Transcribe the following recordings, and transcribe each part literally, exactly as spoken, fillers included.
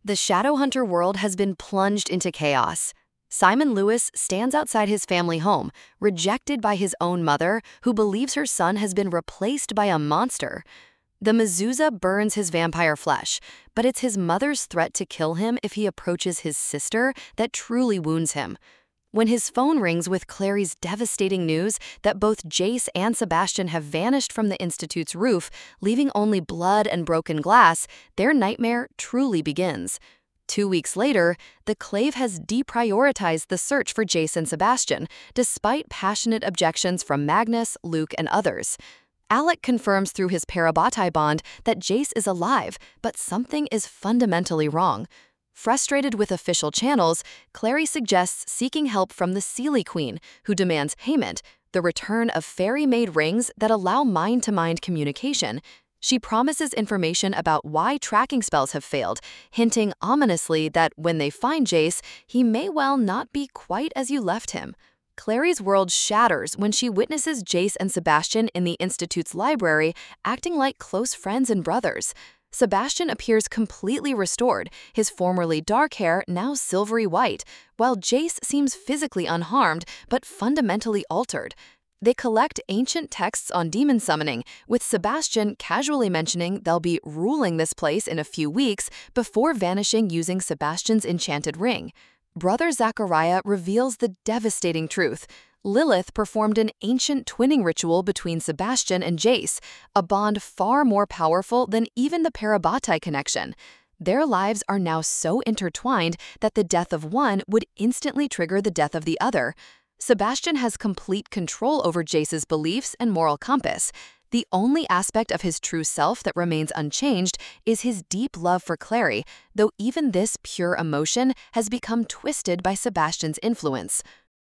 The Shadowhunter world has been plunged into chaos. Simon Lewis stands outside his family home, rejected by his own mother, who believes her son has been replaced by a monster. The mezuzah burns his vampire flesh, but it's his mother's threat to kill him if he approaches his sister that truly wounds him. When his phone rings with Clary's devastating news that both Jace and Sebastian have vanished from the Institute's roof, leaving only blood and broken glass, their nightmare truly begins. Two weeks later, the Clave has deprioritized the search for Jace and Sebastian, despite passionate objections from Magnus, Luke, and others. Alec confirms through his Parabatai bond that Jace is alive, but something is fundamentally wrong. Frustrated with official channels, Clary suggests seeking help from the Seelie Queen, who demands payment, the return of fairy-made rings that allow mind-to-mind communication. She promises information about why tracking spells have failed, hinting ominously that when they find Jace, he may well not be quite as you left him. Clary's world shatters when she witnesses Jace and Sebastian in the Institute's library acting like close friends and brothers. Sebastian appears completely restored, his formerly dark hair now silvery white, while Jace seems physically unharmed but fundamentally altered. They collect ancient texts on demon summoning, with Sebastian casually mentioning they'll be ruling this place in a few weeks before vanishing using Sebastian's enchanted ring. Brother Zachariah reveals the devastating truth. Lilith performed an ancient twinning ritual between Sebastian and Jace, a bond far more powerful than even the Parabatai connection. Their lives are now so intertwined that the death of one would instantly trigger the death of the other. Sebastian has complete control over Jace's beliefs and moral compass. The only aspect of his true self that remains unchanged is his deep love for Clary, though even this pure emotion has become twisted by Sebastian's influence.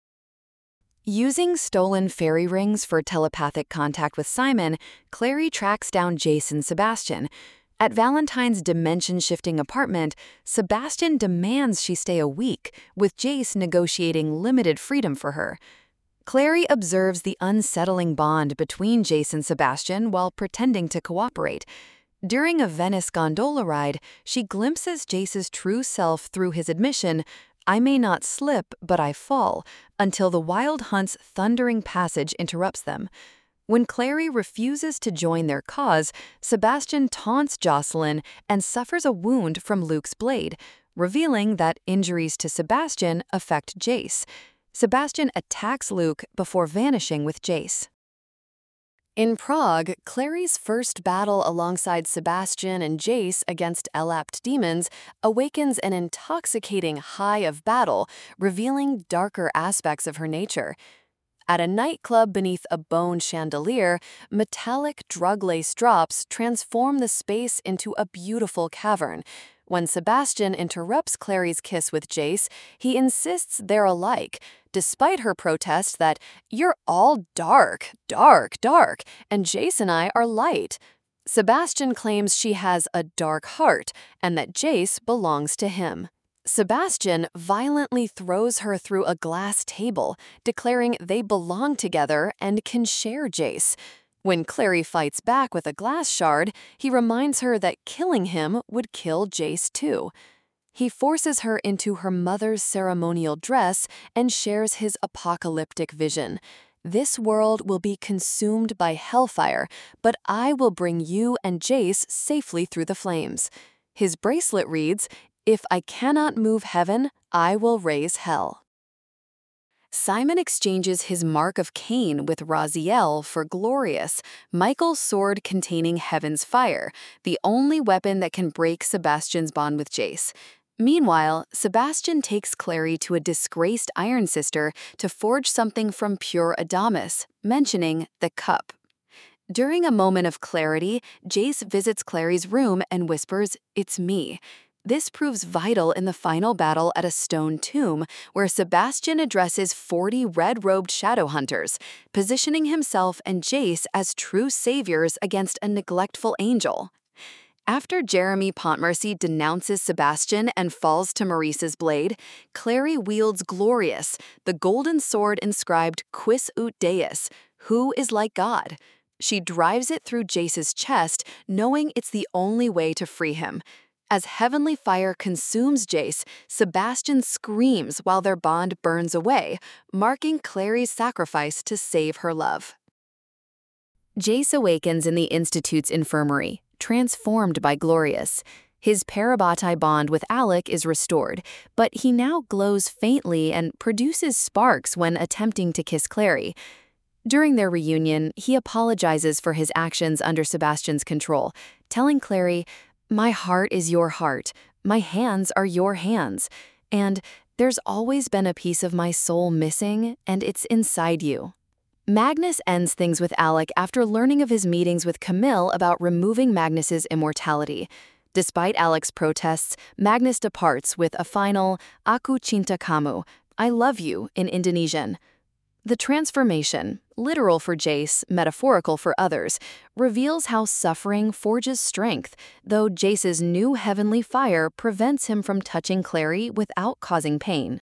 Using stolen fairy rings for telepathic contact with Simon, Clary tracks down Jace and Sebastian. At Valentine's dimension-shifting apartment, Sebastian demands she stay a week, with Jace negotiating limited freedom for her. Clary observes the unsettling bond between Jace and Sebastian while pretending to cooperate. During a Venice gondola ride, she glimpses Jace's true self through his admission, "I may not slip, but I fall," until the Wild Hunt's thundering passage interrupts them. When Clary refuses to join their cause, Sebastian taunts Jocelyn and suffers a wound from Luke's blade, revealing that injuries to Sebastian affect Jace. Sebastian attacks Luke before vanishing with Jace. In Prague, Clary's first battle alongside Sebastian and Jace against Elapt demons awakens an intoxicating high of battle, revealing darker aspects of her nature. At a nightclub beneath a bone chandelier, metallic drug-laced drops transform the space into a beautiful cavern. When Sebastian interrupts Clary's kiss with Jace, he insists they're alike, despite her protest that "you're all dark, dark, dark, and Jace and I are light." Sebastian claims she has a dark heart and that Jace belongs to him. Sebastian violently throws her through a glass table, declaring they belong together and can share Jace. When Clary fights back with a glass shard, he reminds her that killing him would kill Jace too. He forces her into her mother's ceremonial dress and shares his apocalyptic vision. "This world will be consumed by hellfire, but I will bring you and Jace safely through the flames." His bracelet reads, "If I cannot move heaven, I will raise hell." Simon exchanges his Mark of Cain with Raziel for Glorious, Michael's sword containing heaven's fire, the only weapon that can break Sebastian's bond with Jace. Meanwhile, Sebastian takes Clary to a disgraced Iron Sister to forge something from pure Adamus, mentioning the cup. During a moment of clarity, Jace visits Clary's room and whispers, "It's me." This proves vital in the final battle at a stone tomb, where Sebastian addresses forty red-robed Shadowhunters, positioning himself and Jace as true saviors against a neglectful angel. After Jeremy Pontmercy denounces Sebastian and falls to Maurice's blade, Clary wields Glorious, the golden sword inscribed Quis ut Deus, who is like God. She drives it through Jace's chest, knowing it's the only way to free him. As heavenly fire consumes Jace, Sebastian screams while their bond burns away, marking Clary's sacrifice to save her love. Jace awakens in the Institute's infirmary, transformed by Glorious. His Parabatai bond with Alec is restored, but he now glows faintly and produces sparks when attempting to kiss Clary. During their reunion, he apologizes for his actions under Sebastian's control, telling Clary, "My heart is your heart, my hands are your hands, and there's always been a piece of my soul missing, and it's inside you." Magnus ends things with Alec after learning of his meetings with Camille about removing Magnus's immortality. Despite Alec's protests, Magnus departs with a final "Aku cinta kamu," I love you, in Indonesian. The transformation, literal for Jace, metaphorical for others, reveals how suffering forges strength, though Jace's new heavenly fire prevents him from touching Clary without causing pain.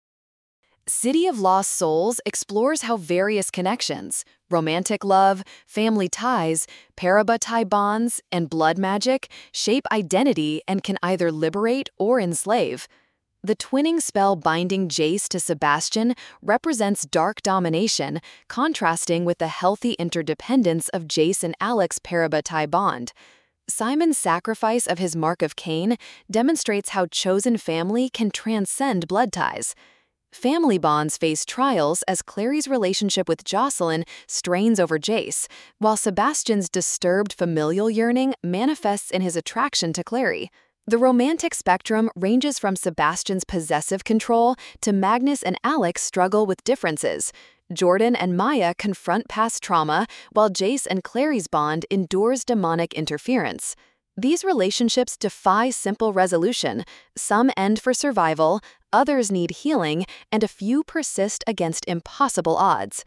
City of Lost Souls explores how various connections, romantic love, family ties, Parabatai bonds, and blood magic shape identity and can either liberate or enslave. The twinning spell binding Jace to Sebastian represents dark domination, contrasting with the healthy interdependence of Jace and Alec's Parabatai bond. Simon's sacrifice of his Mark of Cain demonstrates how chosen family can transcend blood ties. Family bonds face trials as Clary's relationship with Jocelyn strains over Jace, while Sebastian's disturbed familial yearning manifests in his attraction to Clary. The romantic spectrum ranges from Sebastian's possessive control to Magnus and Alec's struggle with differences. Jordan and Maya confront past trauma, while Jace and Clary's bond endures demonic interference. These relationships defy simple resolution. Some end for survival, others need healing, and a few persist against impossible odds.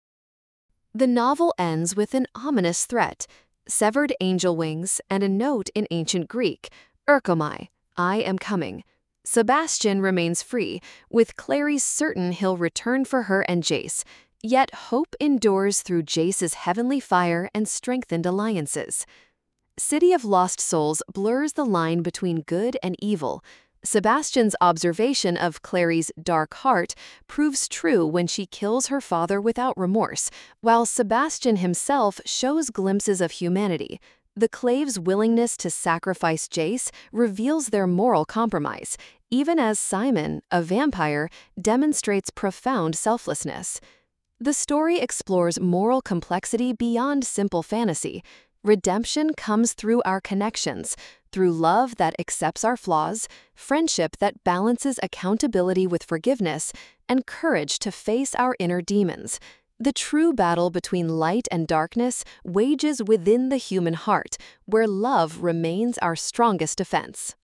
The novel ends with an ominous threat, severed angel wings, and a note in ancient Greek, Erkomai, I am coming. Sebastian remains free, with Clary certain he'll return for her and Jace, yet hope endures through Jace's heavenly fire and strengthened alliances. City of Lost Souls blurs the line between good and evil. Sebastian's observation of Clary's dark heart proves true when she kills her father without remorse, while Sebastian himself shows glimpses of humanity. The Clave's willingness to sacrifice Jace reveals their moral compromise, even as Simon, a vampire, demonstrates profound selflessness. The story explores moral complexity beyond simple fantasy. Redemption comes through our connections, through love that accepts our flaws, friendship that balances accountability with forgiveness, and courage to face our inner demons. The true battle between light and darkness wages within the human heart, where love remains our strongest defense.